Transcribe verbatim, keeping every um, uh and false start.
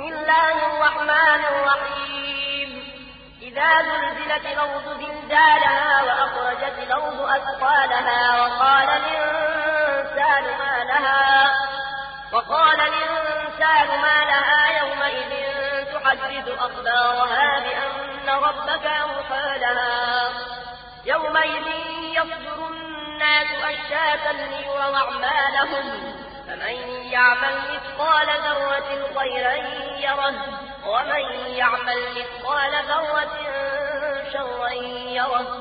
الله الرحمن الرحيم إذا زلزلت الأرض زلزالها وأخرجت الأرض أثقالها وقال الإنسان ما لها وقال الإنسان ما لها يومئذ تحدث أخبارها بأن ربك أوحى لها يومئذ يصدر الناس أشتاتا ليروا أعمالهم فمن يعمل مثقال ذرة خيرا يره ومن يعمل مثقال ذرة شرا يره